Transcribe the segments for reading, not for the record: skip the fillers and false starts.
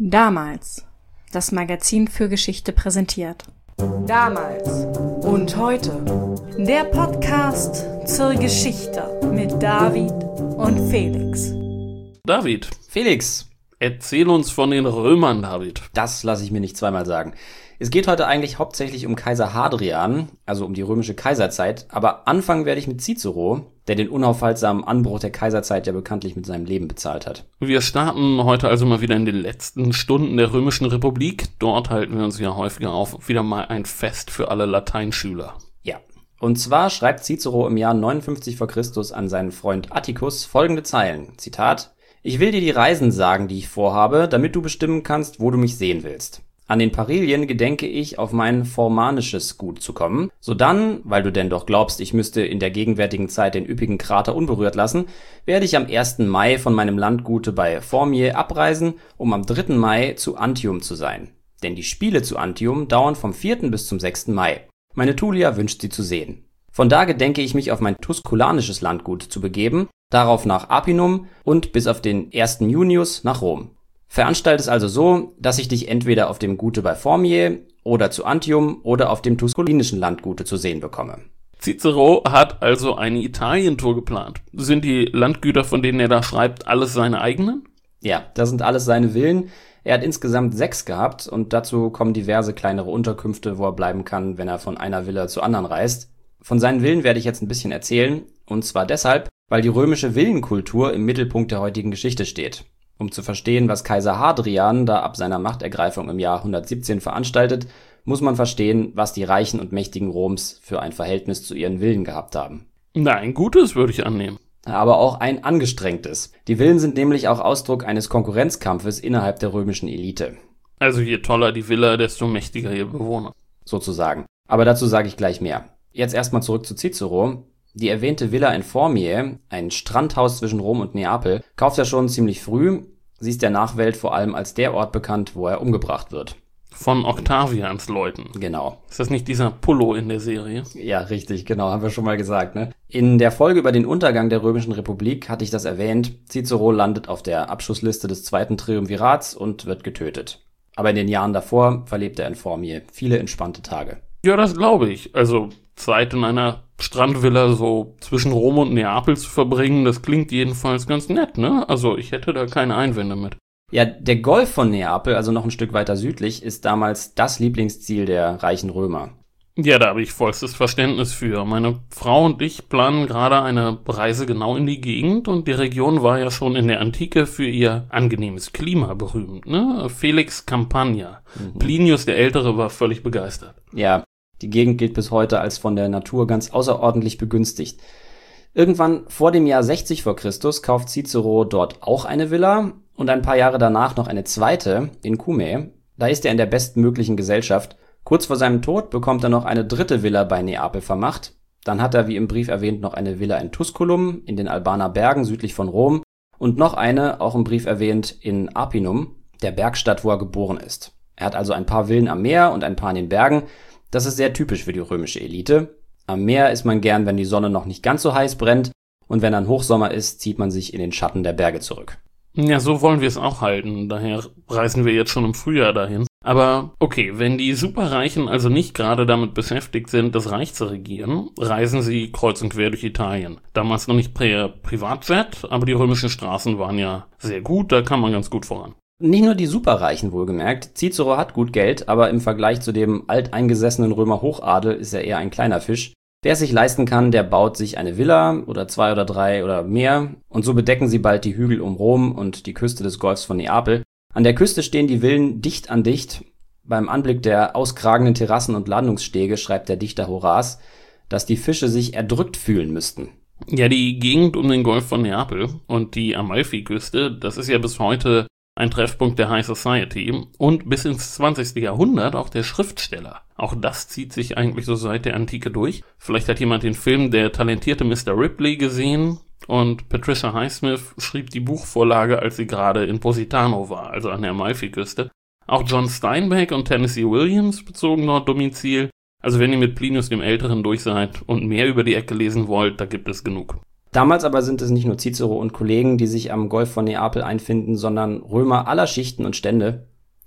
Damals. Das Magazin für Geschichte präsentiert. Damals und heute. Der Podcast zur Geschichte mit David und Felix. David. Felix. Erzähl uns von den Römern, David. Das lasse ich mir nicht zweimal sagen. Es geht heute eigentlich hauptsächlich um Kaiser Hadrian, also um die römische Kaiserzeit, aber anfangen werde ich mit Cicero, der den unaufhaltsamen Anbruch der Kaiserzeit ja bekanntlich mit seinem Leben bezahlt hat. Wir starten heute also mal wieder in den letzten Stunden der Römischen Republik. Dort halten wir uns ja häufiger auf. Wieder mal ein Fest für alle Lateinschüler. Ja, und zwar schreibt Cicero im Jahr 59 v. Chr. An seinen Freund Atticus folgende Zeilen, Zitat: Ich will dir die Reisen sagen, die ich vorhabe, damit du bestimmen kannst, wo du mich sehen willst. An den Parilien gedenke ich, auf mein formanisches Gut zu kommen. Sodann, weil du denn doch glaubst, ich müsste in der gegenwärtigen Zeit den üppigen Krater unberührt lassen, werde ich am 1. Mai von meinem Landgute bei Formiae abreisen, um am 3. Mai zu Antium zu sein. Denn die Spiele zu Antium dauern vom 4. bis zum 6. Mai. Meine Tulia wünscht sie zu sehen. Von da gedenke ich mich auf mein tusculanisches Landgut zu begeben, darauf nach Apinum und bis auf den 1. Junius nach Rom. Veranstalt es also so, dass ich dich entweder auf dem Gute bei Formiae oder zu Antium oder auf dem tusculinischen Landgute zu sehen bekomme. Cicero hat also eine Italientour geplant. Sind die Landgüter, von denen er da schreibt, alles seine eigenen? Ja, das sind alles seine Villen. Er hat insgesamt 6 gehabt und dazu kommen diverse kleinere Unterkünfte, wo er bleiben kann, wenn er von einer Villa zur anderen reist. Von seinen Villen werde ich jetzt ein bisschen erzählen, und zwar deshalb, weil die römische Villenkultur im Mittelpunkt der heutigen Geschichte steht. Um zu verstehen, was Kaiser Hadrian da ab seiner Machtergreifung im Jahr 117 veranstaltet, muss man verstehen, was die Reichen und Mächtigen Roms für ein Verhältnis zu ihren Villen gehabt haben. Na, ein gutes, würde ich annehmen. Aber auch ein angestrengtes. Die Villen sind nämlich auch Ausdruck eines Konkurrenzkampfes innerhalb der römischen Elite. Also je toller die Villa, desto mächtiger ihr Bewohner. Sozusagen. Aber dazu sage ich gleich mehr. Jetzt erstmal zurück zu Cicero. Die erwähnte Villa in Formiae, ein Strandhaus zwischen Rom und Neapel, kauft er schon ziemlich früh. Sie ist der Nachwelt vor allem als der Ort bekannt, wo er umgebracht wird. Von Octavians Leuten. Genau. Ist das nicht dieser Pullo in der Serie? Ja, richtig, genau, haben wir schon mal gesagt, ne? In der Folge über den Untergang der Römischen Republik hatte ich das erwähnt. Cicero landet auf der Abschussliste des zweiten Triumvirats und wird getötet. Aber in den Jahren davor verlebt er in Formiae viele entspannte Tage. Ja, das glaube ich. Also Zeit in einer Strandvilla so zwischen Rom und Neapel zu verbringen, das klingt jedenfalls ganz nett, ne? Also ich hätte da keine Einwände mit. Ja, der Golf von Neapel, also noch ein Stück weiter südlich, ist damals das Lieblingsziel der reichen Römer. Ja, da habe ich vollstes Verständnis für. Meine Frau und ich planen gerade eine Reise genau in die Gegend und die Region war ja schon in der Antike für ihr angenehmes Klima berühmt, ne? Felix Campania. Plinius der Ältere war völlig begeistert. Ja, die Gegend gilt bis heute als von der Natur ganz außerordentlich begünstigt. Irgendwann vor dem Jahr 60 v. Chr. Kauft Cicero dort auch eine Villa und ein paar Jahre danach noch eine zweite in Cumae. Da ist er in der bestmöglichen Gesellschaft. Kurz vor seinem Tod bekommt er noch eine dritte Villa bei Neapel vermacht. Dann hat er, wie im Brief erwähnt, noch eine Villa in Tusculum, in den Albaner Bergen südlich von Rom und noch eine, auch im Brief erwähnt, in Apinum, der Bergstadt, wo er geboren ist. Er hat also ein paar Villen am Meer und ein paar in den Bergen. Das ist sehr typisch für die römische Elite. Am Meer ist man gern, wenn die Sonne noch nicht ganz so heiß brennt, und wenn dann Hochsommer ist, zieht man sich in den Schatten der Berge zurück. Ja, so wollen wir es auch halten. Daher reisen wir jetzt schon im Frühjahr dahin. Aber okay, wenn die Superreichen also nicht gerade damit beschäftigt sind, das Reich zu regieren, reisen sie kreuz und quer durch Italien. Damals noch nicht per Privatjet, aber die römischen Straßen waren ja sehr gut, da kam man ganz gut voran. Nicht nur die Superreichen wohlgemerkt. Cicero hat gut Geld, aber im Vergleich zu dem alteingesessenen Römer Hochadel ist er eher ein kleiner Fisch. Wer es sich leisten kann, der baut sich eine Villa oder 2 oder 3 oder mehr und so bedecken sie bald die Hügel um Rom und die Küste des Golfs von Neapel. An der Küste stehen die Villen dicht an dicht. Beim Anblick der auskragenden Terrassen und Landungsstege schreibt der Dichter Horaz, dass die Fische sich erdrückt fühlen müssten. Ja, die Gegend um den Golf von Neapel und die Amalfiküste, das ist ja bis heute ein Treffpunkt der High Society und bis ins 20. Jahrhundert auch der Schriftsteller. Auch das zieht sich eigentlich so seit der Antike durch. Vielleicht hat jemand den Film Der talentierte Mr. Ripley gesehen und Patricia Highsmith schrieb die Buchvorlage, als sie gerade in Positano war, also an der Amalfiküste. Auch John Steinbeck und Tennessee Williams bezogen dort Domizil. Also wenn ihr mit Plinius dem Älteren durch seid und mehr über die Ecke lesen wollt, da gibt es genug. Damals aber sind es nicht nur Cicero und Kollegen, die sich am Golf von Neapel einfinden, sondern Römer aller Schichten und Stände.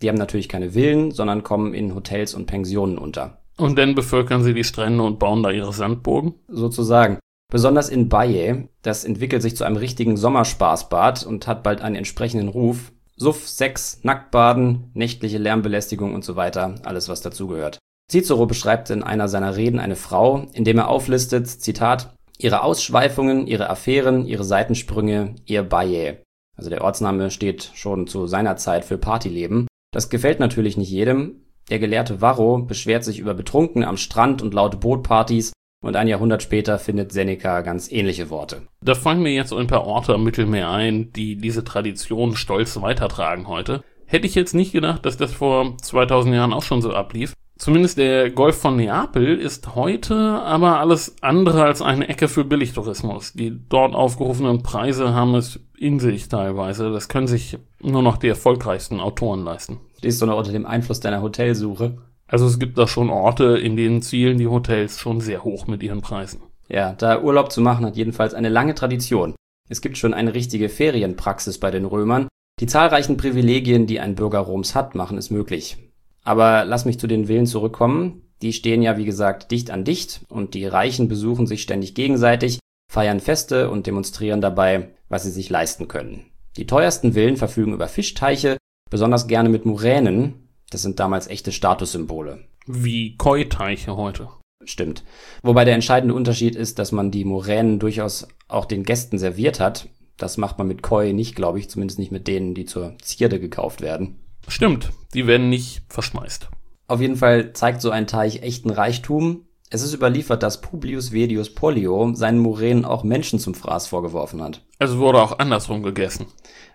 Die haben natürlich keine Villen, sondern kommen in Hotels und Pensionen unter. Und dann bevölkern sie die Strände und bauen da ihre Sandburgen? Sozusagen. Besonders in Baye, das entwickelt sich zu einem richtigen Sommerspaßbad und hat bald einen entsprechenden Ruf. Suff, Sex, Nacktbaden, nächtliche Lärmbelästigung und so weiter, alles was dazugehört. Cicero beschreibt in einer seiner Reden eine Frau, indem er auflistet, Zitat, ihre Ausschweifungen, ihre Affären, ihre Seitensprünge, ihr Baye. Also der Ortsname steht schon zu seiner Zeit für Partyleben. Das gefällt natürlich nicht jedem. Der Gelehrte Varro beschwert sich über Betrunkene am Strand und laute Bootpartys und ein Jahrhundert später findet Seneca ganz ähnliche Worte. Da fallen mir jetzt ein paar Orte am Mittelmeer ein, die diese Tradition stolz weitertragen heute. Hätte ich jetzt nicht gedacht, dass das vor 2000 Jahren auch schon so ablief. Zumindest der Golf von Neapel ist heute aber alles andere als eine Ecke für Billigtourismus. Die dort aufgerufenen Preise haben es in sich teilweise. Das können sich nur noch die erfolgreichsten Autoren leisten. Stehst du noch unter dem Einfluss deiner Hotelsuche? Also es gibt da schon Orte, in denen zielen die Hotels schon sehr hoch mit ihren Preisen. Ja, da Urlaub zu machen hat jedenfalls eine lange Tradition. Es gibt schon eine richtige Ferienpraxis bei den Römern. Die zahlreichen Privilegien, die ein Bürger Roms hat, machen es möglich. Aber lass mich zu den Villen zurückkommen. Die stehen ja, wie gesagt, dicht an dicht und die Reichen besuchen sich ständig gegenseitig, feiern Feste und demonstrieren dabei, was sie sich leisten können. Die teuersten Villen verfügen über Fischteiche, besonders gerne mit Muränen. Das sind damals echte Statussymbole. Wie Koi-Teiche heute. Stimmt. Wobei der entscheidende Unterschied ist, dass man die Muränen durchaus auch den Gästen serviert hat. Das macht man mit Koi nicht, glaube ich, zumindest nicht mit denen, die zur Zierde gekauft werden. Stimmt, die werden nicht verschmeißt. Auf jeden Fall zeigt so ein Teich echten Reichtum. Es ist überliefert, dass Publius Vedius Pollio seinen Muränen auch Menschen zum Fraß vorgeworfen hat. Also wurde auch andersrum gegessen.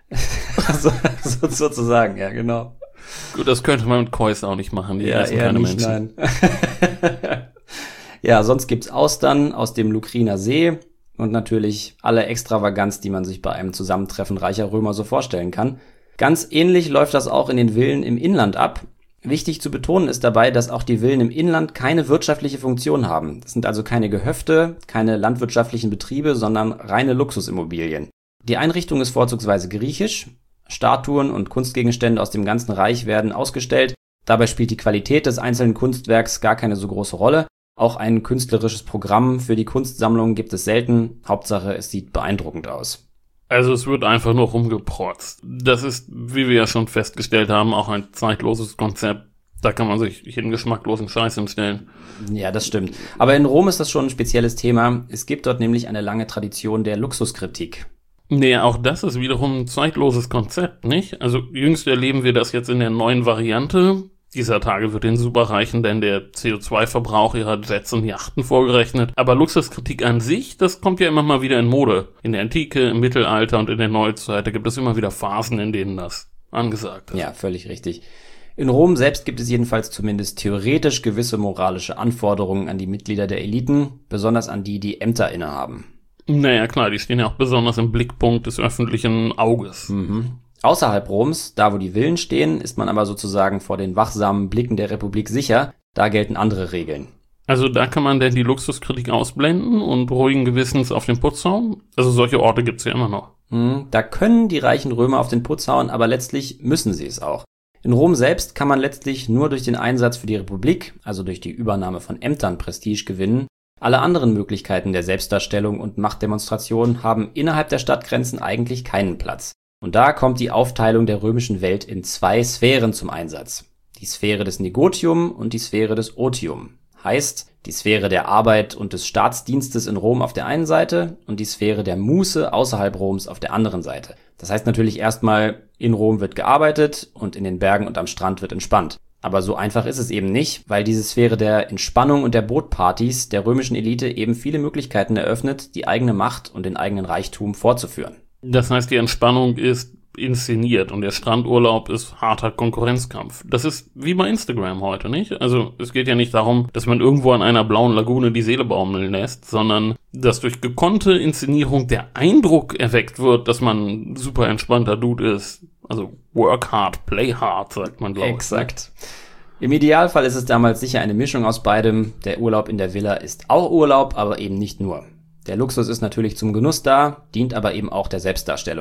Sozusagen, ja, genau. Gut, das könnte man mit Kois auch nicht machen, die essen keine nicht, Menschen. Nein. Ja, sonst gibt's Austern aus dem Lucriner See und natürlich alle Extravaganz, die man sich bei einem Zusammentreffen reicher Römer so vorstellen kann. Ganz ähnlich läuft das auch in den Villen im Inland ab. Wichtig zu betonen ist dabei, dass auch die Villen im Inland keine wirtschaftliche Funktion haben. Das sind also keine Gehöfte, keine landwirtschaftlichen Betriebe, sondern reine Luxusimmobilien. Die Einrichtung ist vorzugsweise griechisch. Statuen und Kunstgegenstände aus dem ganzen Reich werden ausgestellt. Dabei spielt die Qualität des einzelnen Kunstwerks gar keine so große Rolle. Auch ein künstlerisches Programm für die Kunstsammlung gibt es selten. Hauptsache, es sieht beeindruckend aus. Also es wird einfach nur rumgeprotzt. Das ist, wie wir ja schon festgestellt haben, auch ein zeitloses Konzept. Da kann man sich jeden geschmacklosen Scheiß hinstellen. Ja, das stimmt. Aber in Rom ist das schon ein spezielles Thema. Es gibt dort nämlich eine lange Tradition der Luxuskritik. Nee, auch das ist wiederum ein zeitloses Konzept, nicht? Also jüngst erleben wir das jetzt in der neuen Variante. Dieser Tage wird den Superreichen denn der CO2-Verbrauch ihrer Jets und Yachten vorgerechnet. Aber Luxuskritik an sich, das kommt ja immer mal wieder in Mode. In der Antike, im Mittelalter und in der Neuzeit, da gibt es immer wieder Phasen, in denen das angesagt ist. Ja, völlig richtig. In Rom selbst gibt es jedenfalls zumindest theoretisch gewisse moralische Anforderungen an die Mitglieder der Eliten, besonders an die, die Ämter innehaben. Naja, klar, die stehen ja auch besonders im Blickpunkt des öffentlichen Auges. Mhm. Außerhalb Roms, da wo die Villen stehen, ist man aber sozusagen vor den wachsamen Blicken der Republik sicher. Da gelten andere Regeln. Also da kann man denn die Luxuskritik ausblenden und ruhigen Gewissens auf den Putz hauen? Also solche Orte gibt's ja immer noch. Da können die reichen Römer auf den Putz hauen, aber letztlich müssen sie es auch. In Rom selbst kann man letztlich nur durch den Einsatz für die Republik, also durch die Übernahme von Ämtern, Prestige gewinnen. Alle anderen Möglichkeiten der Selbstdarstellung und Machtdemonstration haben innerhalb der Stadtgrenzen eigentlich keinen Platz. Und da kommt die Aufteilung der römischen Welt in zwei Sphären zum Einsatz. Die Sphäre des Negotium und die Sphäre des Otium. Heißt, die Sphäre der Arbeit und des Staatsdienstes in Rom auf der einen Seite und die Sphäre der Muße außerhalb Roms auf der anderen Seite. Das heißt natürlich erstmal, in Rom wird gearbeitet und in den Bergen und am Strand wird entspannt. Aber so einfach ist es eben nicht, weil diese Sphäre der Entspannung und der Bootpartys der römischen Elite eben viele Möglichkeiten eröffnet, die eigene Macht und den eigenen Reichtum fortzuführen. Das heißt, die Entspannung ist inszeniert und der Strandurlaub ist harter Konkurrenzkampf. Das ist wie bei Instagram heute, nicht? Also es geht ja nicht darum, dass man irgendwo an einer blauen Lagune die Seele baumeln lässt, sondern dass durch gekonnte Inszenierung der Eindruck erweckt wird, dass man ein super entspannter Dude ist. Also work hard, play hard, sagt man, glaube ich. Exakt. Im Idealfall ist es damals sicher eine Mischung aus beidem. Der Urlaub in der Villa ist auch Urlaub, aber eben nicht nur. Der Luxus ist natürlich zum Genuss da, dient aber eben auch der Selbstdarstellung.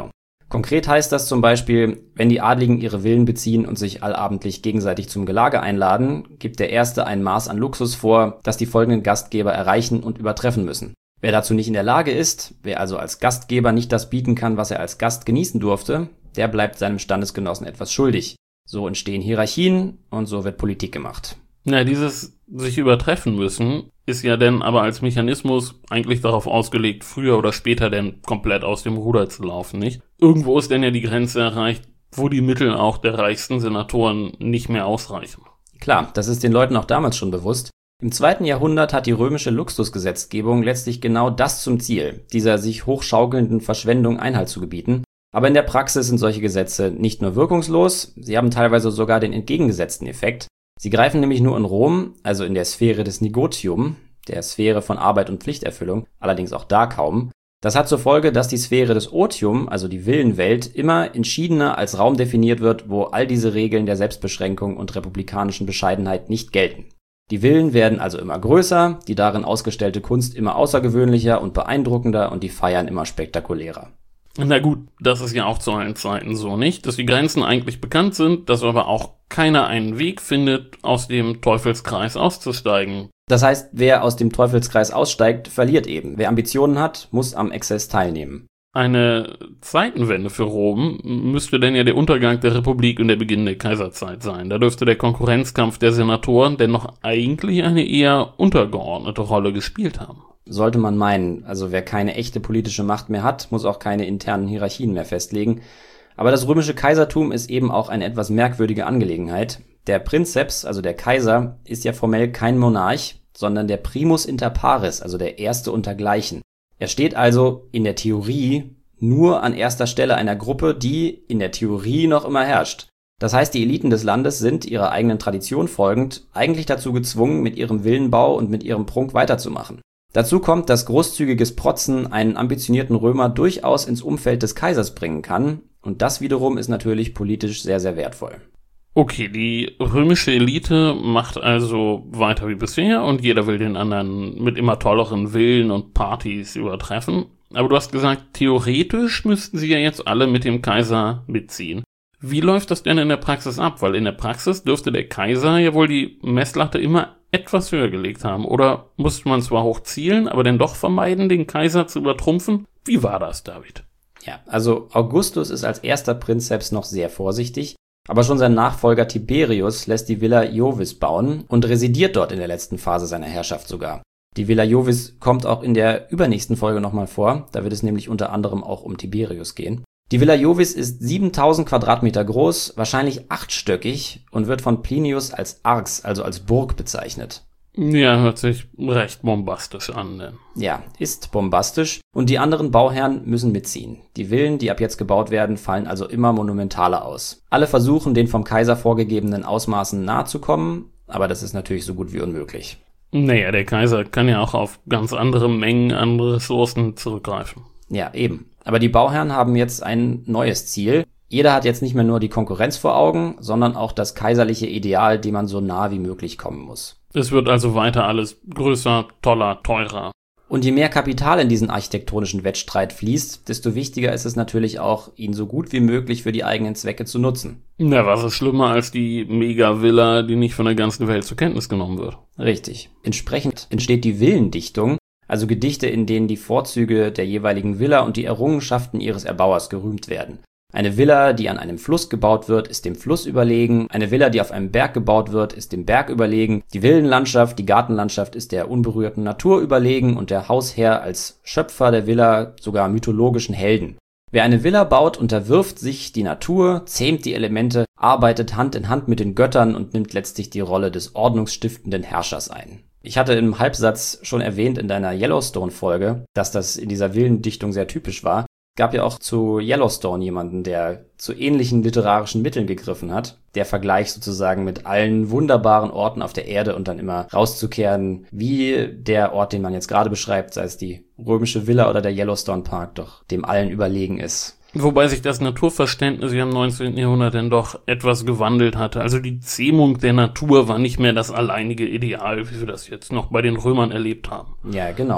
Konkret heißt das zum Beispiel, wenn die Adligen ihre Villen beziehen und sich allabendlich gegenseitig zum Gelage einladen, gibt der Erste ein Maß an Luxus vor, das die folgenden Gastgeber erreichen und übertreffen müssen. Wer dazu nicht in der Lage ist, wer also als Gastgeber nicht das bieten kann, was er als Gast genießen durfte, der bleibt seinem Standesgenossen etwas schuldig. So entstehen Hierarchien und so wird Politik gemacht. Ja, dieses sich übertreffen müssen ist ja denn aber als Mechanismus eigentlich darauf ausgelegt, früher oder später denn komplett aus dem Ruder zu laufen, nicht? Irgendwo ist denn ja die Grenze erreicht, wo die Mittel auch der reichsten Senatoren nicht mehr ausreichen. Klar, das ist den Leuten auch damals schon bewusst. Im 2. Jahrhundert hat die römische Luxusgesetzgebung letztlich genau das zum Ziel, dieser sich hochschaukelnden Verschwendung Einhalt zu gebieten. Aber in der Praxis sind solche Gesetze nicht nur wirkungslos, sie haben teilweise sogar den entgegengesetzten Effekt. Sie greifen nämlich nur in Rom, also in der Sphäre des Negotium, der Sphäre von Arbeit und Pflichterfüllung, allerdings auch da kaum. Das hat zur Folge, dass die Sphäre des Otium, also die Villenwelt, immer entschiedener als Raum definiert wird, wo all diese Regeln der Selbstbeschränkung und republikanischen Bescheidenheit nicht gelten. Die Villen werden also immer größer, die darin ausgestellte Kunst immer außergewöhnlicher und beeindruckender und die Feiern immer spektakulärer. Na gut, das ist ja auch zu allen Zeiten so, nicht? Dass die Grenzen eigentlich bekannt sind, dass aber auch keiner einen Weg findet, aus dem Teufelskreis auszusteigen. Das heißt, wer aus dem Teufelskreis aussteigt, verliert eben. Wer Ambitionen hat, muss am Exzess teilnehmen. Eine Zeitenwende für Rom müsste denn ja der Untergang der Republik und der Beginn der Kaiserzeit sein. Da dürfte der Konkurrenzkampf der Senatoren denn noch eigentlich eine eher untergeordnete Rolle gespielt haben. Sollte man meinen, also wer keine echte politische Macht mehr hat, muss auch keine internen Hierarchien mehr festlegen. Aber das römische Kaisertum ist eben auch eine etwas merkwürdige Angelegenheit. Der Princeps, also der Kaiser, ist ja formell kein Monarch, sondern der Primus inter pares, also der Erste untergleichen. Er steht also in der Theorie nur an erster Stelle einer Gruppe, die in der Theorie noch immer herrscht. Das heißt, die Eliten des Landes sind, ihrer eigenen Tradition folgend, eigentlich dazu gezwungen, mit ihrem Villenbau und mit ihrem Prunk weiterzumachen. Dazu kommt, dass großzügiges Protzen einen ambitionierten Römer durchaus ins Umfeld des Kaisers bringen kann, und das wiederum ist natürlich politisch sehr, sehr wertvoll. Okay, die römische Elite macht also weiter wie bisher und jeder will den anderen mit immer tolleren Villen und Partys übertreffen. Aber du hast gesagt, theoretisch müssten sie ja jetzt alle mit dem Kaiser mitziehen. Wie läuft das denn in der Praxis ab? Weil in der Praxis dürfte der Kaiser ja wohl die Messlatte immer etwas höher gelegt haben. Oder musste man zwar hoch zielen, aber dann doch vermeiden, den Kaiser zu übertrumpfen? Wie war das, David? Ja, also Augustus ist als erster Prinzeps noch sehr vorsichtig, aber schon sein Nachfolger Tiberius lässt die Villa Iovis bauen und residiert dort in der letzten Phase seiner Herrschaft sogar. Die Villa Iovis kommt auch in der übernächsten Folge nochmal vor, da wird es nämlich unter anderem auch um Tiberius gehen. Die Villa Iovis ist 7000 Quadratmeter groß, wahrscheinlich 8-stöckig und wird von Plinius als Arx, also als Burg bezeichnet. Ja, hört sich recht bombastisch an, denn. Ja, ist bombastisch und die anderen Bauherren müssen mitziehen. Die Villen, die ab jetzt gebaut werden, fallen also immer monumentaler aus. Alle versuchen, den vom Kaiser vorgegebenen Ausmaßen nahe zu kommen, aber das ist natürlich so gut wie unmöglich. Naja, der Kaiser kann ja auch auf ganz andere Mengen an Ressourcen zurückgreifen. Ja, eben. Aber die Bauherren haben jetzt ein neues Ziel. Jeder hat jetzt nicht mehr nur die Konkurrenz vor Augen, sondern auch das kaiserliche Ideal, dem man so nah wie möglich kommen muss. Es wird also weiter alles größer, toller, teurer. Und je mehr Kapital in diesen architektonischen Wettstreit fließt, desto wichtiger ist es natürlich auch, ihn so gut wie möglich für die eigenen Zwecke zu nutzen. Na, was ist schlimmer als die Mega-Villa, die nicht von der ganzen Welt zur Kenntnis genommen wird? Richtig. Entsprechend entsteht die Villendichtung, also Gedichte, in denen die Vorzüge der jeweiligen Villa und die Errungenschaften ihres Erbauers gerühmt werden. Eine Villa, die an einem Fluss gebaut wird, ist dem Fluss überlegen. Eine Villa, die auf einem Berg gebaut wird, ist dem Berg überlegen. Die Villenlandschaft, die Gartenlandschaft ist der unberührten Natur überlegen und der Hausherr als Schöpfer der Villa sogar mythologischen Helden. Wer eine Villa baut, unterwirft sich die Natur, zähmt die Elemente, arbeitet Hand in Hand mit den Göttern und nimmt letztlich die Rolle des ordnungsstiftenden Herrschers ein. Ich hatte im Halbsatz schon erwähnt in deiner Yellowstone-Folge, dass das in dieser Villendichtung sehr typisch war. Gab ja auch zu Yellowstone jemanden, der zu ähnlichen literarischen Mitteln gegriffen hat. Der Vergleich sozusagen mit allen wunderbaren Orten auf der Erde und dann immer rauszukehren, wie der Ort, den man jetzt gerade beschreibt, sei es die römische Villa oder der Yellowstone Park, doch dem allen überlegen ist. Wobei sich das Naturverständnis ja im 19. Jahrhundert dann doch etwas gewandelt hatte. Also die Zähmung der Natur war nicht mehr das alleinige Ideal, wie wir das jetzt noch bei den Römern erlebt haben. Ja, genau.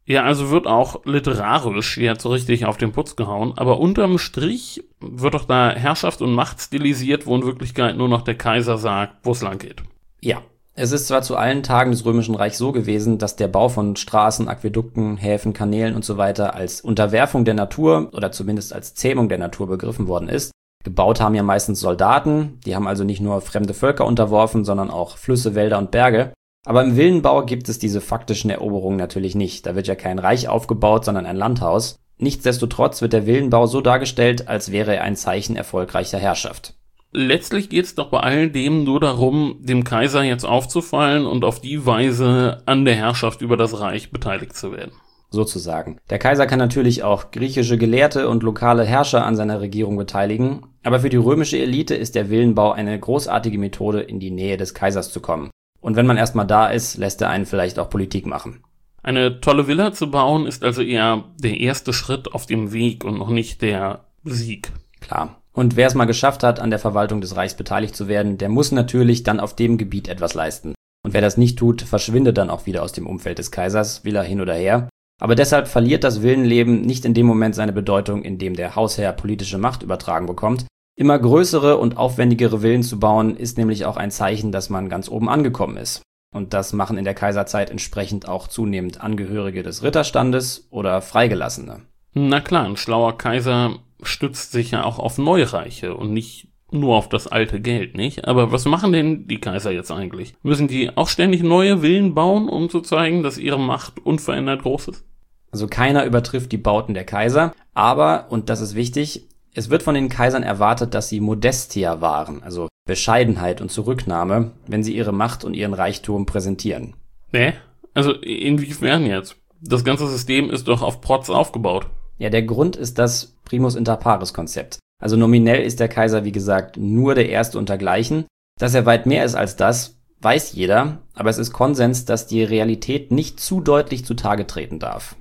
Ja, also wird auch literarisch jetzt so richtig auf den Putz gehauen, aber unterm Strich wird doch da Herrschaft und Macht stilisiert, wo in Wirklichkeit nur noch der Kaiser sagt, wo es lang geht. Ja, es ist zwar zu allen Tagen des Römischen Reichs so gewesen, dass der Bau von Straßen, Aquädukten, Häfen, Kanälen und so weiter als Unterwerfung der Natur oder zumindest als Zähmung der Natur begriffen worden ist. Gebaut haben ja meistens Soldaten, die haben also nicht nur fremde Völker unterworfen, sondern auch Flüsse, Wälder und Berge. Aber im Villenbau gibt es diese faktischen Eroberungen natürlich nicht. Da wird ja kein Reich aufgebaut, sondern ein Landhaus. Nichtsdestotrotz wird der Villenbau so dargestellt, als wäre er ein Zeichen erfolgreicher Herrschaft. Letztlich geht es doch bei all dem nur darum, dem Kaiser jetzt aufzufallen und auf die Weise an der Herrschaft über das Reich beteiligt zu werden. Sozusagen. Der Kaiser kann natürlich auch griechische Gelehrte und lokale Herrscher an seiner Regierung beteiligen, aber für die römische Elite ist der Villenbau eine großartige Methode, in die Nähe des Kaisers zu kommen. Und wenn man erstmal da ist, lässt er einen vielleicht auch Politik machen. Eine tolle Villa zu bauen ist also eher der erste Schritt auf dem Weg und noch nicht der Sieg. Klar. Und wer es mal geschafft hat, an der Verwaltung des Reichs beteiligt zu werden, der muss natürlich dann auf dem Gebiet etwas leisten. Und wer das nicht tut, verschwindet dann auch wieder aus dem Umfeld des Kaisers, will er hin oder her. Aber deshalb verliert das Villenleben nicht in dem Moment seine Bedeutung, in dem der Hausherr politische Macht übertragen bekommt. Immer größere und aufwendigere Villen zu bauen, ist nämlich auch ein Zeichen, dass man ganz oben angekommen ist. Und das machen in der Kaiserzeit entsprechend auch zunehmend Angehörige des Ritterstandes oder Freigelassene. Na klar, ein schlauer Kaiser stützt sich ja auch auf Neureiche und nicht nur auf das alte Geld, nicht? Aber was machen denn die Kaiser jetzt eigentlich? Müssen die auch ständig neue Villen bauen, um zu zeigen, dass ihre Macht unverändert groß ist? Also keiner übertrifft die Bauten der Kaiser, aber, und das ist wichtig, es wird von den Kaisern erwartet, dass sie Modestia wahren, also Bescheidenheit und Zurücknahme, wenn sie ihre Macht und ihren Reichtum präsentieren. Also inwiefern jetzt? Das ganze System ist doch auf Protz aufgebaut. Ja, der Grund ist das Primus inter pares Konzept. Also nominell ist der Kaiser, wie gesagt, nur der Erste untergleichen. Dass er weit mehr ist als das, weiß jeder, aber es ist Konsens, dass die Realität nicht zu deutlich zutage treten darf.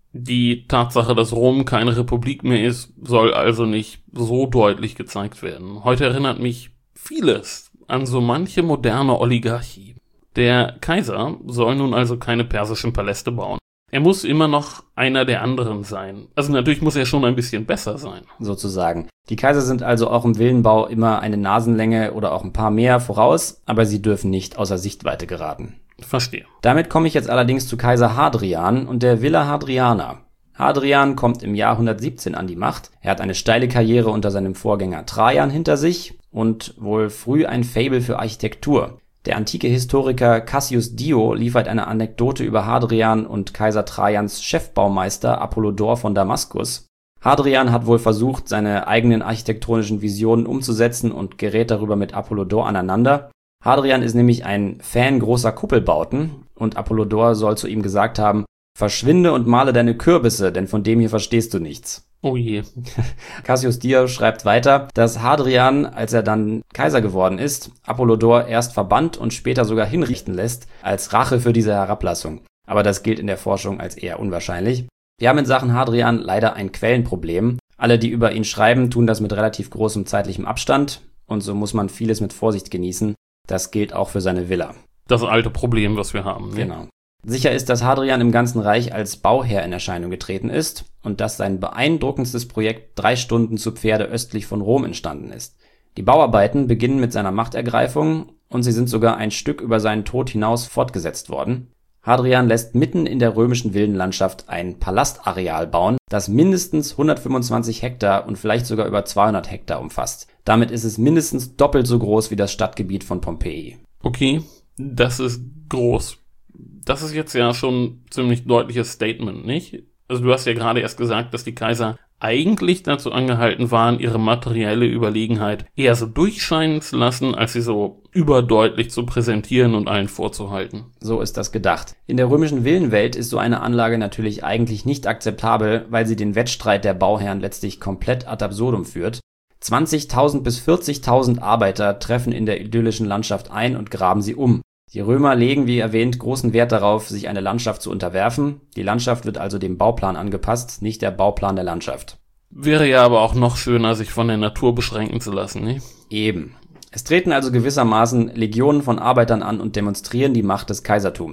Die Tatsache, dass Rom keine Republik mehr ist, soll also nicht so deutlich gezeigt werden. Heute erinnert mich vieles an so manche moderne Oligarchie. Der Kaiser soll nun also keine persischen Paläste bauen. Er muss immer noch einer der anderen sein. Also natürlich muss er schon ein bisschen besser sein. Sozusagen. Die Kaiser sind also auch im Villenbau immer eine Nasenlänge oder auch ein paar mehr voraus, aber sie dürfen nicht außer Sichtweite geraten. Verstehe. Damit komme ich jetzt allerdings zu Kaiser Hadrian und der Villa Hadriana. Hadrian kommt im Jahr 117 an die Macht. Er hat eine steile Karriere unter seinem Vorgänger Trajan hinter sich und wohl früh ein Faible für Architektur. Der antike Historiker Cassius Dio liefert eine Anekdote über Hadrian und Kaiser Trajans Chefbaumeister Apollodor von Damaskus. Hadrian hat wohl versucht, seine eigenen architektonischen Visionen umzusetzen und gerät darüber mit Apollodor aneinander. Hadrian ist nämlich ein Fan großer Kuppelbauten und Apollodor soll zu ihm gesagt haben: Verschwinde und male deine Kürbisse, denn von dem hier verstehst du nichts. Oh je. Cassius Dio schreibt weiter, dass Hadrian, als er dann Kaiser geworden ist, Apollodor erst verbannt und später sogar hinrichten lässt, als Rache für diese Herablassung. Aber das gilt in der Forschung als eher unwahrscheinlich. Wir haben in Sachen Hadrian leider ein Quellenproblem. Alle, die über ihn schreiben, tun das mit relativ großem zeitlichem Abstand und so muss man vieles mit Vorsicht genießen. Das gilt auch für seine Villa. Das alte Problem, was wir haben. Ne? Genau. Sicher ist, dass Hadrian im ganzen Reich als Bauherr in Erscheinung getreten ist und dass sein beeindruckendstes Projekt 3 Stunden zu Pferde östlich von Rom entstanden ist. Die Bauarbeiten beginnen mit seiner Machtergreifung und sie sind sogar ein Stück über seinen Tod hinaus fortgesetzt worden. Hadrian lässt mitten in der römischen Villenlandschaft ein Palastareal bauen, das mindestens 125 Hektar und vielleicht sogar über 200 Hektar umfasst. Damit ist es mindestens doppelt so groß wie das Stadtgebiet von Pompeji. Okay, das ist groß. Das ist jetzt ja schon ein ziemlich deutliches Statement, nicht? Also du hast ja gerade erst gesagt, dass die Kaiser eigentlich dazu angehalten waren, ihre materielle Überlegenheit eher so durchscheinen zu lassen, als sie so überdeutlich zu präsentieren und allen vorzuhalten. So ist das gedacht. In der römischen Villenwelt ist so eine Anlage natürlich eigentlich nicht akzeptabel, weil sie den Wettstreit der Bauherren letztlich komplett ad absurdum führt. 20.000 bis 40.000 Arbeiter treffen in der idyllischen Landschaft ein und graben sie um. Die Römer legen, wie erwähnt, großen Wert darauf, sich eine Landschaft zu unterwerfen. Die Landschaft wird also dem Bauplan angepasst, nicht der Bauplan der Landschaft. Wäre ja aber auch noch schöner, sich von der Natur beschränken zu lassen, nicht? Eben. Es treten also gewissermaßen Legionen von Arbeitern an und demonstrieren die Macht des Kaisertums.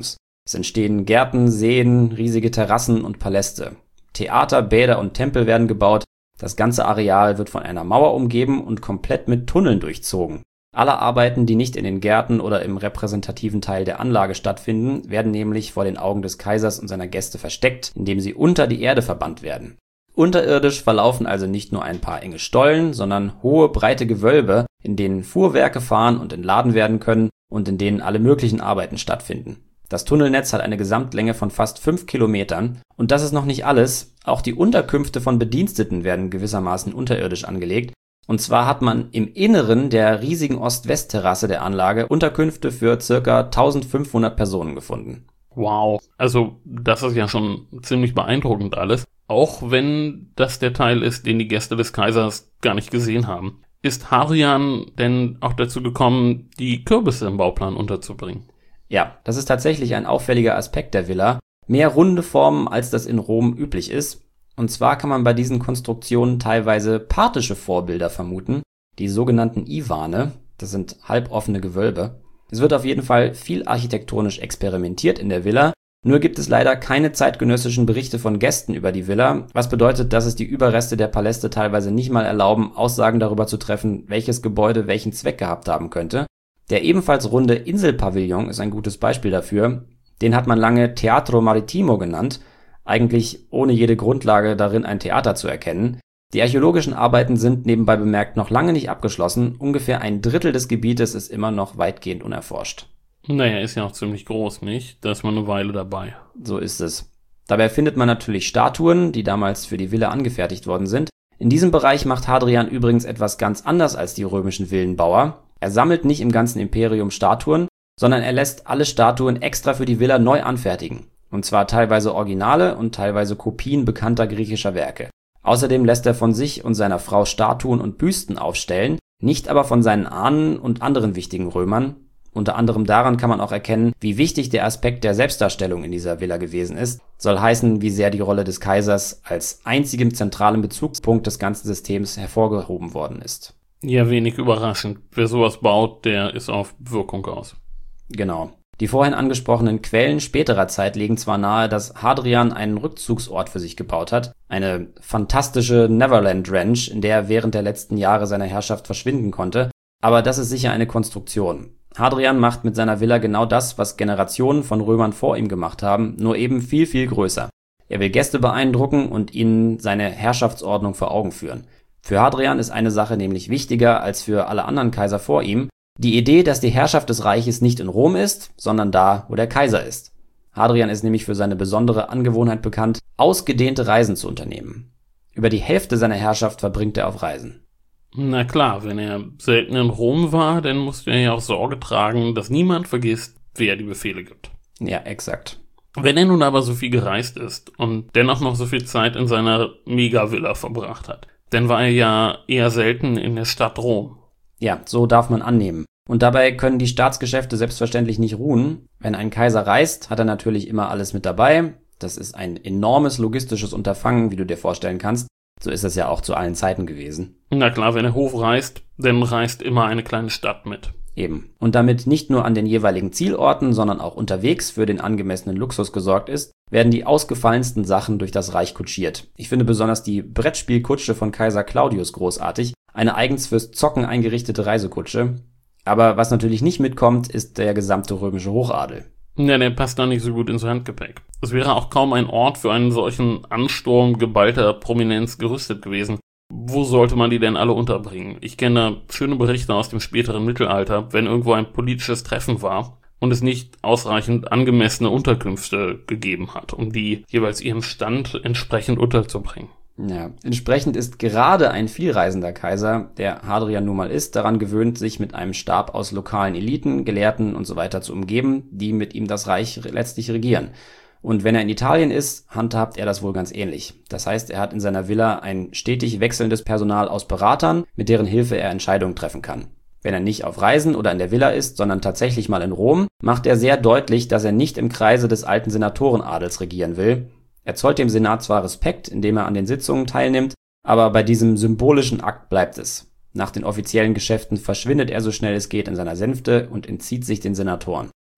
Es entstehen Gärten, Seen, riesige Terrassen und Paläste. Theater, Bäder und Tempel werden gebaut. Das ganze Areal wird von einer Mauer umgeben und komplett mit Tunneln durchzogen. Alle Arbeiten, die nicht in den Gärten oder im repräsentativen Teil der Anlage stattfinden, werden nämlich vor den Augen des Kaisers und seiner Gäste versteckt, indem sie unter die Erde verbannt werden. Unterirdisch verlaufen also nicht nur ein paar enge Stollen, sondern hohe, breite Gewölbe, in denen Fuhrwerke fahren und entladen werden können und in denen alle möglichen Arbeiten stattfinden. Das Tunnelnetz hat eine Gesamtlänge von fast 5 Kilometern. Und das ist noch nicht alles. Auch die Unterkünfte von Bediensteten werden gewissermaßen unterirdisch angelegt. Und zwar hat man im Inneren der riesigen Ost-West-Terrasse der Anlage Unterkünfte für ca. 1500 Personen gefunden. Wow, also das ist ja schon ziemlich beeindruckend alles. Auch wenn das der Teil ist, den die Gäste des Kaisers gar nicht gesehen haben. Ist Hadrian denn auch dazu gekommen, die Kürbisse im Bauplan unterzubringen? Ja, das ist tatsächlich ein auffälliger Aspekt der Villa. Mehr runde Formen, als das in Rom üblich ist. Und zwar kann man bei diesen Konstruktionen teilweise parthische Vorbilder vermuten, die sogenannten Ivane, das sind halboffene Gewölbe. Es wird auf jeden Fall viel architektonisch experimentiert in der Villa, nur gibt es leider keine zeitgenössischen Berichte von Gästen über die Villa, was bedeutet, dass es die Überreste der Paläste teilweise nicht mal erlauben, Aussagen darüber zu treffen, welches Gebäude welchen Zweck gehabt haben könnte. Der ebenfalls runde Inselpavillon ist ein gutes Beispiel dafür. Den hat man lange Teatro Marittimo genannt, eigentlich ohne jede Grundlage darin ein Theater zu erkennen. Die archäologischen Arbeiten sind nebenbei bemerkt noch lange nicht abgeschlossen, ungefähr ein Drittel des Gebietes ist immer noch weitgehend unerforscht. Naja, ist ja auch ziemlich groß, nicht? Da ist man eine Weile dabei. So ist es. Dabei findet man natürlich Statuen, die damals für die Villa angefertigt worden sind. In diesem Bereich macht Hadrian übrigens etwas ganz anders als die römischen Villenbauer. Er sammelt nicht im ganzen Imperium Statuen, sondern er lässt alle Statuen extra für die Villa neu anfertigen. Und zwar teilweise Originale und teilweise Kopien bekannter griechischer Werke. Außerdem lässt er von sich und seiner Frau Statuen und Büsten aufstellen, nicht aber von seinen Ahnen und anderen wichtigen Römern. Unter anderem daran kann man auch erkennen, wie wichtig der Aspekt der Selbstdarstellung in dieser Villa gewesen ist. Soll heißen, wie sehr die Rolle des Kaisers als einzigem zentralen Bezugspunkt des ganzen Systems hervorgehoben worden ist. Ja, wenig überraschend. Wer sowas baut, der ist auf Wirkung aus. Genau. Die vorhin angesprochenen Quellen späterer Zeit legen zwar nahe, dass Hadrian einen Rückzugsort für sich gebaut hat, eine fantastische Neverland Ranch, in der er während der letzten Jahre seiner Herrschaft verschwinden konnte, aber das ist sicher eine Konstruktion. Hadrian macht mit seiner Villa genau das, was Generationen von Römern vor ihm gemacht haben, nur eben viel, viel größer. Er will Gäste beeindrucken und ihnen seine Herrschaftsordnung vor Augen führen. Für Hadrian ist eine Sache nämlich wichtiger als für alle anderen Kaiser vor ihm: die Idee, dass die Herrschaft des Reiches nicht in Rom ist, sondern da, wo der Kaiser ist. Hadrian ist nämlich für seine besondere Angewohnheit bekannt, ausgedehnte Reisen zu unternehmen. Über die Hälfte seiner Herrschaft verbringt er auf Reisen. Na klar, wenn er selten in Rom war, dann musste er ja auch Sorge tragen, dass niemand vergisst, wer die Befehle gibt. Ja, exakt. Wenn er nun aber so viel gereist ist und dennoch noch so viel Zeit in seiner Mega-Villa verbracht hat, dann war er ja eher selten in der Stadt Rom. Ja, so darf man annehmen. Und dabei können die Staatsgeschäfte selbstverständlich nicht ruhen. Wenn ein Kaiser reist, hat er natürlich immer alles mit dabei. Das ist ein enormes logistisches Unterfangen, wie du dir vorstellen kannst. So ist es ja auch zu allen Zeiten gewesen. Na klar, wenn der Hof reist, dann reist immer eine kleine Stadt mit. Eben. Und damit nicht nur an den jeweiligen Zielorten, sondern auch unterwegs für den angemessenen Luxus gesorgt ist, werden die ausgefallensten Sachen durch das Reich kutschiert. Ich finde besonders die Brettspielkutsche von Kaiser Claudius großartig. Eine eigens fürs Zocken eingerichtete Reisekutsche. Aber was natürlich nicht mitkommt, ist der gesamte römische Hochadel. Ja, der passt da nicht so gut ins Handgepäck. Es wäre auch kaum ein Ort für einen solchen Ansturm geballter Prominenz gerüstet gewesen. Wo sollte man die denn alle unterbringen? Ich kenne da schöne Berichte aus dem späteren Mittelalter, wenn irgendwo ein politisches Treffen war und es nicht ausreichend angemessene Unterkünfte gegeben hat, um die jeweils ihrem Stand entsprechend unterzubringen. Ja, entsprechend ist gerade ein vielreisender Kaiser, der Hadrian nun mal ist, daran gewöhnt, sich mit einem Stab aus lokalen Eliten, Gelehrten und so weiter zu umgeben, die mit ihm das Reich letztlich regieren. Und wenn er in Italien ist, handhabt er das wohl ganz ähnlich. Das heißt, er hat in seiner Villa ein stetig wechselndes Personal aus Beratern, mit deren Hilfe er Entscheidungen treffen kann. Wenn er nicht auf Reisen oder in der Villa ist, sondern tatsächlich mal in Rom, macht er sehr deutlich, dass er nicht im Kreise des alten Senatorenadels regieren will. Er zollt dem Senat zwar Respekt, indem er an den Sitzungen teilnimmt, aber bei diesem symbolischen Akt bleibt es. Nach den offiziellen Geschäften verschwindet er so schnell es geht in seiner Sänfte und entzieht sich den Senatoren.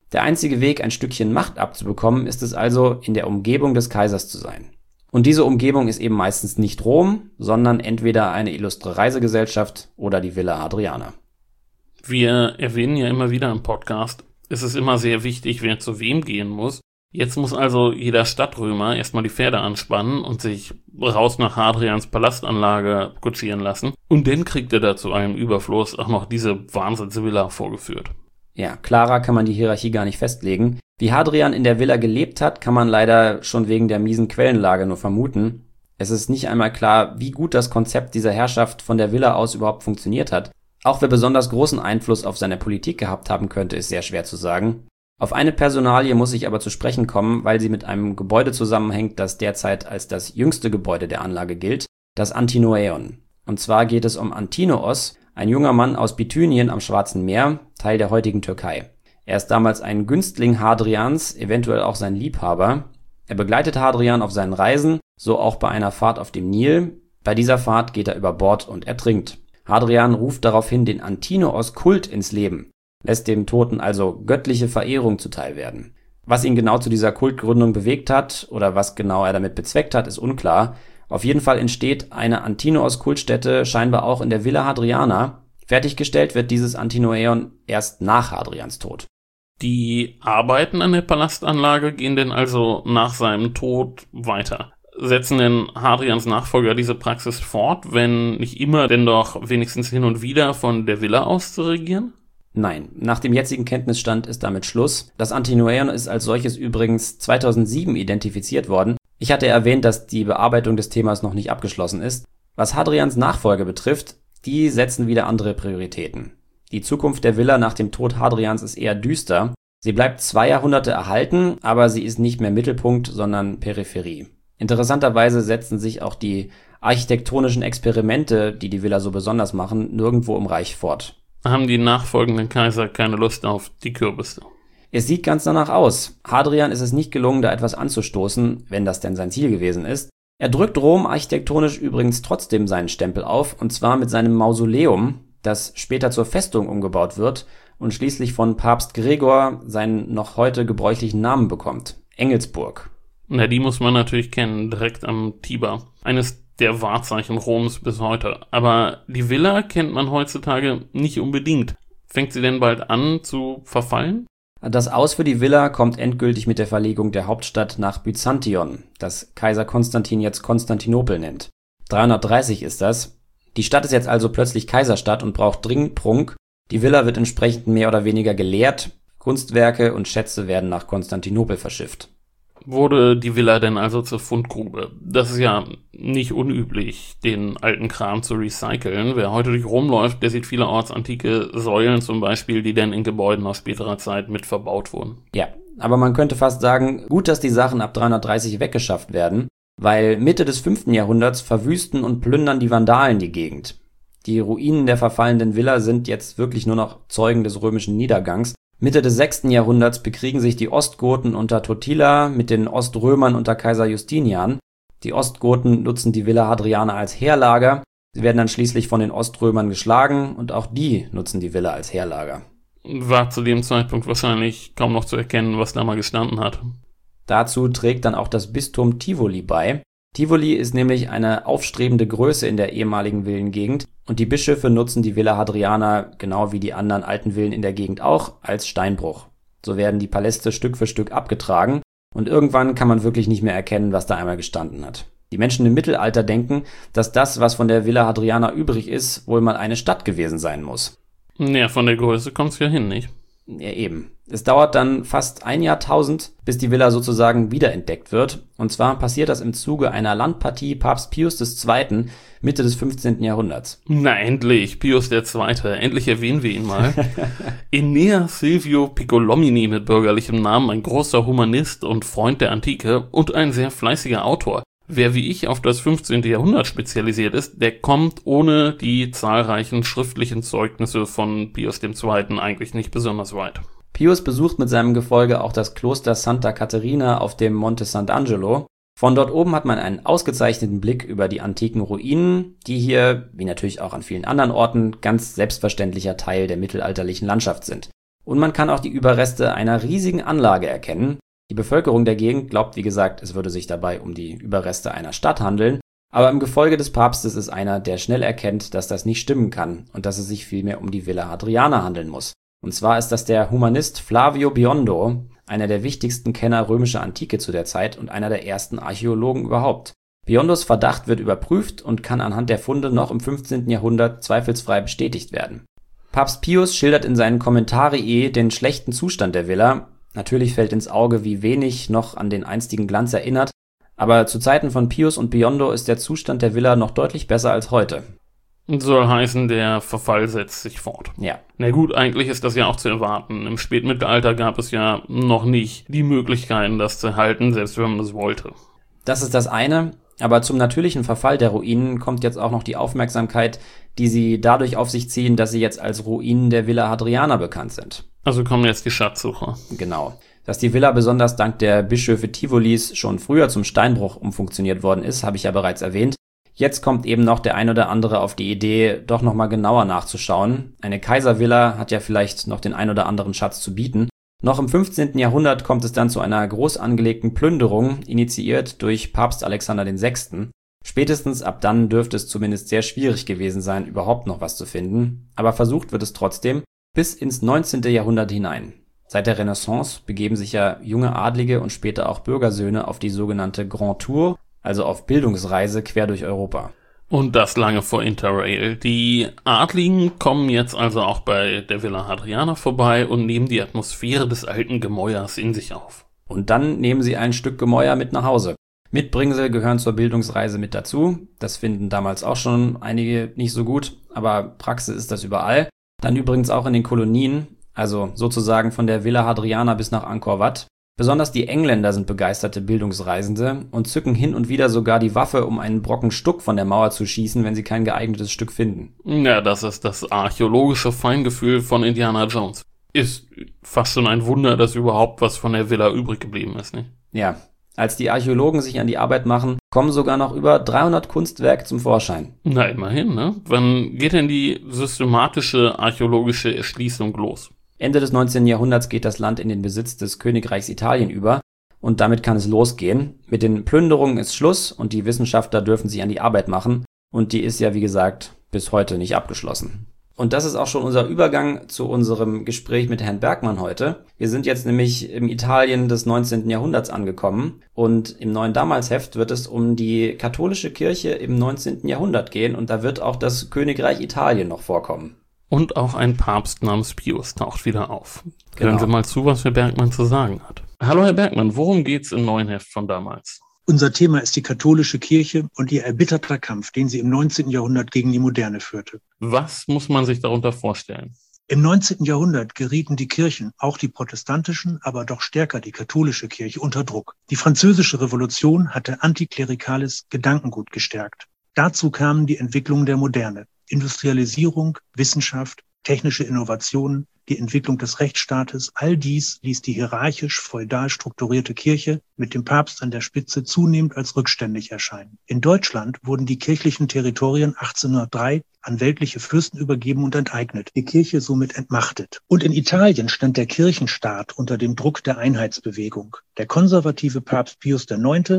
Der einzige Weg, ein Stückchen Macht abzubekommen, ist es also, in der Umgebung des Kaisers zu sein. Und diese Umgebung ist eben meistens nicht Rom, sondern entweder eine illustre Reisegesellschaft oder die Villa Hadriana. Wir erwähnen ja immer wieder im Podcast, es ist immer sehr wichtig, wer zu wem gehen muss. Jetzt muss also jeder Stadtrömer erstmal die Pferde anspannen und sich raus nach Hadrians Palastanlage kutschieren lassen. Und dann kriegt er da zu einem Überfluss auch noch diese Wahnsinnsvilla vorgeführt. Ja, klarer kann man die Hierarchie gar nicht festlegen. Wie Hadrian in der Villa gelebt hat, kann man leider schon wegen der miesen Quellenlage nur vermuten. Es ist nicht einmal klar, wie gut das Konzept dieser Herrschaft von der Villa aus überhaupt funktioniert hat. Auch wer besonders großen Einfluss auf seine Politik gehabt haben könnte, ist sehr schwer zu sagen. Auf eine Personalie muss ich aber zu sprechen kommen, weil sie mit einem Gebäude zusammenhängt, das derzeit als das jüngste Gebäude der Anlage gilt, das Antinoäon. Und zwar geht es um Antinoos, ein junger Mann aus Bithynien am Schwarzen Meer, Teil der heutigen Türkei. Er ist damals ein Günstling Hadrians, eventuell auch sein Liebhaber. Er begleitet Hadrian auf seinen Reisen, so auch bei einer Fahrt auf dem Nil. Bei dieser Fahrt geht er über Bord und ertrinkt. Hadrian ruft daraufhin den Antinoos-Kult ins Leben, lässt dem Toten also göttliche Verehrung zuteil werden. Was ihn genau zu dieser Kultgründung bewegt hat oder was genau er damit bezweckt hat, ist unklar. Auf jeden Fall entsteht eine Antinoos-Kultstätte scheinbar auch in der Villa Hadriana. Fertiggestellt wird dieses Antinoäon erst nach Hadrians Tod. Die Arbeiten an der Palastanlage gehen denn also nach seinem Tod weiter. Setzen denn Hadrians Nachfolger diese Praxis fort, wenn nicht immer, denn doch wenigstens hin und wieder von der Villa aus zu regieren? Nein, nach dem jetzigen Kenntnisstand ist damit Schluss. Das Antinoäon ist als solches übrigens 2007 identifiziert worden. Ich hatte erwähnt, dass die Bearbeitung des Themas noch nicht abgeschlossen ist. Was Hadrians Nachfolge betrifft, die setzen wieder andere Prioritäten. Die Zukunft der Villa nach dem Tod Hadrians ist eher düster. Sie bleibt 2 Jahrhunderte erhalten, aber sie ist nicht mehr Mittelpunkt, sondern Peripherie. Interessanterweise setzen sich auch die architektonischen Experimente, die die Villa so besonders machen, nirgendwo im Reich fort. Haben die nachfolgenden Kaiser keine Lust auf die Kürbisse? Es sieht ganz danach aus. Hadrian ist es nicht gelungen, da etwas anzustoßen, wenn das denn sein Ziel gewesen ist. Er drückt Rom architektonisch übrigens trotzdem seinen Stempel auf, und zwar mit seinem Mausoleum, das später zur Festung umgebaut wird und schließlich von Papst Gregor seinen noch heute gebräuchlichen Namen bekommt: Engelsburg. Na, die muss man natürlich kennen, direkt am Tiber. Eines der Wahrzeichen Roms bis heute. Aber die Villa kennt man heutzutage nicht unbedingt. Fängt sie denn bald an zu verfallen? Das Aus für die Villa kommt endgültig mit der Verlegung der Hauptstadt nach Byzantion, das Kaiser Konstantin jetzt Konstantinopel nennt. 330 ist das. Die Stadt ist jetzt also plötzlich Kaiserstadt und braucht dringend Prunk. Die Villa wird entsprechend mehr oder weniger geleert. Kunstwerke und Schätze werden nach Konstantinopel verschifft. Wurde die Villa denn also zur Fundgrube? Das ist ja nicht unüblich, den alten Kram zu recyceln. Wer heute durch Rom läuft, der sieht vielerorts antike Säulen zum Beispiel, die dann in Gebäuden aus späterer Zeit mit verbaut wurden. Ja, aber man könnte fast sagen, gut, dass die Sachen ab 330 weggeschafft werden, weil Mitte des 5. Jahrhunderts verwüsten und plündern die Vandalen die Gegend. Die Ruinen der verfallenden Villa sind jetzt wirklich nur noch Zeugen des römischen Niedergangs. Mitte des 6. Jahrhunderts bekriegen sich die Ostgoten unter Totila mit den Oströmern unter Kaiser Justinian. Die Ostgoten nutzen die Villa Hadriana als Heerlager. Sie werden dann schließlich von den Oströmern geschlagen und auch die nutzen die Villa als Heerlager. War zu dem Zeitpunkt wahrscheinlich kaum noch zu erkennen, was da mal gestanden hat. Dazu trägt dann auch das Bistum Tivoli bei. Tivoli ist nämlich eine aufstrebende Größe in der ehemaligen Villengegend und die Bischöfe nutzen die Villa Hadriana, genau wie die anderen alten Villen in der Gegend auch, als Steinbruch. So werden die Paläste Stück für Stück abgetragen und irgendwann kann man wirklich nicht mehr erkennen, was da einmal gestanden hat. Die Menschen im Mittelalter denken, dass das, was von der Villa Hadriana übrig ist, wohl mal eine Stadt gewesen sein muss. Ja, von der Größe kommt's ja hin, nicht? Ja, eben. Es dauert dann fast ein Jahrtausend, bis die Villa sozusagen wiederentdeckt wird. Und zwar passiert das im Zuge einer Landpartie Papst Pius II. Mitte des 15. Jahrhunderts. Na endlich, Pius II. Endlich erwähnen wir ihn mal. Aeneas Silvio Piccolomini mit bürgerlichem Namen, ein großer Humanist und Freund der Antike und ein sehr fleißiger Autor. Wer wie ich auf das 15. Jahrhundert spezialisiert ist, der kommt ohne die zahlreichen schriftlichen Zeugnisse von Pius II. Eigentlich nicht besonders weit. Pius besucht mit seinem Gefolge auch das Kloster Santa Caterina auf dem Monte Sant'Angelo. Von dort oben hat man einen ausgezeichneten Blick über die antiken Ruinen, die hier, wie natürlich auch an vielen anderen Orten, ganz selbstverständlicher Teil der mittelalterlichen Landschaft sind. Und man kann auch die Überreste einer riesigen Anlage erkennen. Die Bevölkerung der Gegend glaubt, wie gesagt, es würde sich dabei um die Überreste einer Stadt handeln. Aber im Gefolge des Papstes ist einer, der schnell erkennt, dass das nicht stimmen kann und dass es sich vielmehr um die Villa Hadriana handeln muss. Und zwar ist das der Humanist Flavio Biondo, einer der wichtigsten Kenner römischer Antike zu der Zeit und einer der ersten Archäologen überhaupt. Biondos Verdacht wird überprüft und kann anhand der Funde noch im 15. Jahrhundert zweifelsfrei bestätigt werden. Papst Pius schildert in seinen Commentarii den schlechten Zustand der Villa. Natürlich fällt ins Auge, wie wenig noch an den einstigen Glanz erinnert, aber zu Zeiten von Pius und Biondo ist der Zustand der Villa noch deutlich besser als heute. Soll heißen, der Verfall setzt sich fort. Ja. Na gut, eigentlich ist das ja auch zu erwarten. Im Spätmittelalter gab es ja noch nicht die Möglichkeiten, das zu halten, selbst wenn man das wollte. Das ist das eine, aber zum natürlichen Verfall der Ruinen kommt jetzt auch noch die Aufmerksamkeit, die sie dadurch auf sich ziehen, dass sie jetzt als Ruinen der Villa Hadriana bekannt sind. Also kommen jetzt die Schatzsucher. Genau. Dass die Villa besonders dank der Bischöfe Tivolis schon früher zum Steinbruch umfunktioniert worden ist, habe ich ja bereits erwähnt. Jetzt kommt eben noch der ein oder andere auf die Idee, doch nochmal genauer nachzuschauen. Eine Kaiservilla hat ja vielleicht noch den ein oder anderen Schatz zu bieten. Noch im 15. Jahrhundert kommt es dann zu einer groß angelegten Plünderung, initiiert durch Papst Alexander VI. Spätestens ab dann dürfte es zumindest sehr schwierig gewesen sein, überhaupt noch was zu finden. Aber versucht wird es trotzdem bis ins 19. Jahrhundert hinein. Seit der Renaissance begeben sich ja junge Adlige und später auch Bürgersöhne auf die sogenannte Grand Tour, also auf Bildungsreise quer durch Europa. Und das lange vor Interrail. Die Adligen kommen jetzt also auch bei der Villa Hadriana vorbei und nehmen die Atmosphäre des alten Gemäuers in sich auf. Und dann nehmen sie ein Stück Gemäuer mit nach Hause. Mitbringsel gehören zur Bildungsreise mit dazu. Das finden damals auch schon einige nicht so gut, aber Praxis ist das überall. Dann übrigens auch in den Kolonien, also sozusagen von der Villa Hadriana bis nach Angkor Wat. Besonders die Engländer sind begeisterte Bildungsreisende und zücken hin und wieder sogar die Waffe, um einen Brocken Stuck von der Mauer zu schießen, wenn sie kein geeignetes Stück finden. Ja, das ist das archäologische Feingefühl von Indiana Jones. Ist fast schon ein Wunder, dass überhaupt was von der Villa übrig geblieben ist, nicht? Ja, als die Archäologen sich an die Arbeit machen, kommen sogar noch über 300 Kunstwerke zum Vorschein. Na, immerhin, ne? Wann geht denn die systematische archäologische Erschließung los? Ende des 19. Jahrhunderts geht das Land in den Besitz des Königreichs Italien über und damit kann es losgehen. Mit den Plünderungen ist Schluss und die Wissenschaftler dürfen sich an die Arbeit machen und die ist ja, wie gesagt, bis heute nicht abgeschlossen. Und das ist auch schon unser Übergang zu unserem Gespräch mit Herrn Bergmann heute. Wir sind jetzt nämlich im Italien des 19. Jahrhunderts angekommen und im neuen Damalsheft wird es um die katholische Kirche im 19. Jahrhundert gehen und da wird auch das Königreich Italien noch vorkommen. Und auch ein Papst namens Pius taucht wieder auf. Genau. Hören wir mal zu, was Herr Bergmann zu sagen hat. Hallo Herr Bergmann, worum geht's im neuen Heft von damals? Unser Thema ist die katholische Kirche und ihr erbitterter Kampf, den sie im 19. Jahrhundert gegen die Moderne führte. Was muss man sich darunter vorstellen? Im 19. Jahrhundert gerieten die Kirchen, auch die protestantischen, aber doch stärker die katholische Kirche, unter Druck. Die Französische Revolution hatte antiklerikales Gedankengut gestärkt. Dazu kamen die Entwicklungen der Moderne. Industrialisierung, Wissenschaft, technische Innovationen, die Entwicklung des Rechtsstaates, all dies ließ die hierarchisch-feudal strukturierte Kirche mit dem Papst an der Spitze zunehmend als rückständig erscheinen. In Deutschland wurden die kirchlichen Territorien 1803 an weltliche Fürsten übergeben und enteignet, die Kirche somit entmachtet. Und in Italien stand der Kirchenstaat unter dem Druck der Einheitsbewegung. Der konservative Papst Pius IX.,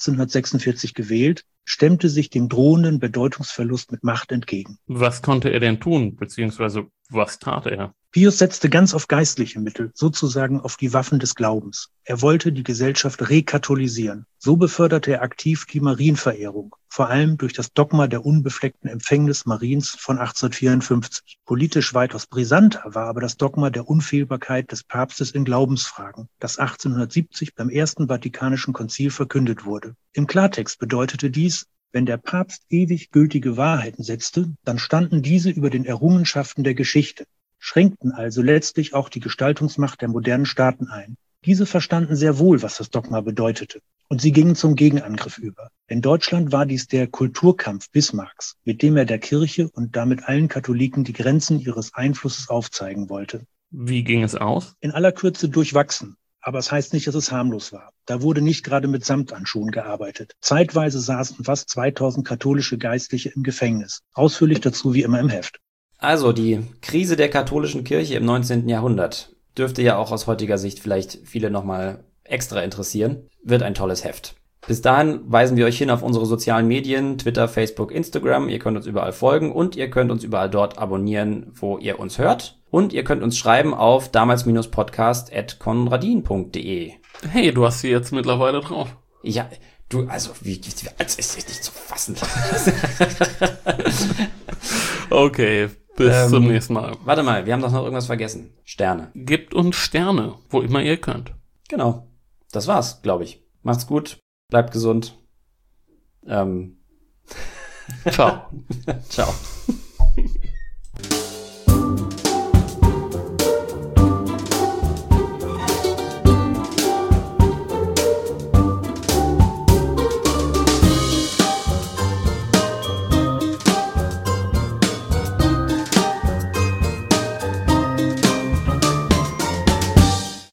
1846 gewählt, stemmte sich dem drohenden Bedeutungsverlust mit Macht entgegen. Was konnte er denn tun, beziehungsweise was tat er? Pius setzte ganz auf geistliche Mittel, sozusagen auf die Waffen des Glaubens. Er wollte die Gesellschaft rekatholisieren. So beförderte er aktiv die Marienverehrung, vor allem durch das Dogma der unbefleckten Empfängnis Mariens von 1854. Politisch weitaus brisanter war aber das Dogma der Unfehlbarkeit des Papstes in Glaubensfragen, das 1870 beim Ersten Vatikanischen Konzil verkündet wurde. Im Klartext bedeutete dies, wenn der Papst ewig gültige Wahrheiten setzte, dann standen diese über den Errungenschaften der Geschichte, schränkten also letztlich auch die Gestaltungsmacht der modernen Staaten ein. Diese verstanden sehr wohl, was das Dogma bedeutete, und sie gingen zum Gegenangriff über. In Deutschland war dies der Kulturkampf Bismarcks, mit dem er der Kirche und damit allen Katholiken die Grenzen ihres Einflusses aufzeigen wollte. Wie ging es aus? In aller Kürze durchwachsen. Aber es heißt nicht, dass es harmlos war. Da wurde nicht gerade mit Samthandschuhen gearbeitet. Zeitweise saßen fast 2000 katholische Geistliche im Gefängnis. Ausführlich dazu wie immer im Heft. Also, die Krise der katholischen Kirche im 19. Jahrhundert dürfte ja auch aus heutiger Sicht vielleicht viele nochmal extra interessieren. Wird ein tolles Heft. Bis dahin weisen wir euch hin auf unsere sozialen Medien, Twitter, Facebook, Instagram. Ihr könnt uns überall folgen und ihr könnt uns überall dort abonnieren, wo ihr uns hört. Und ihr könnt uns schreiben auf damals-podcast@konradin.de. Hey, du hast sie jetzt mittlerweile drauf. Ja, du, also, als ist nicht zu fassen. Okay, bis zum nächsten Mal. Warte mal, wir haben doch noch irgendwas vergessen. Sterne. Gebt uns Sterne, wo immer ihr könnt. Genau. Das war's, glaube ich. Macht's gut. Bleibt gesund. Ciao. Ciao.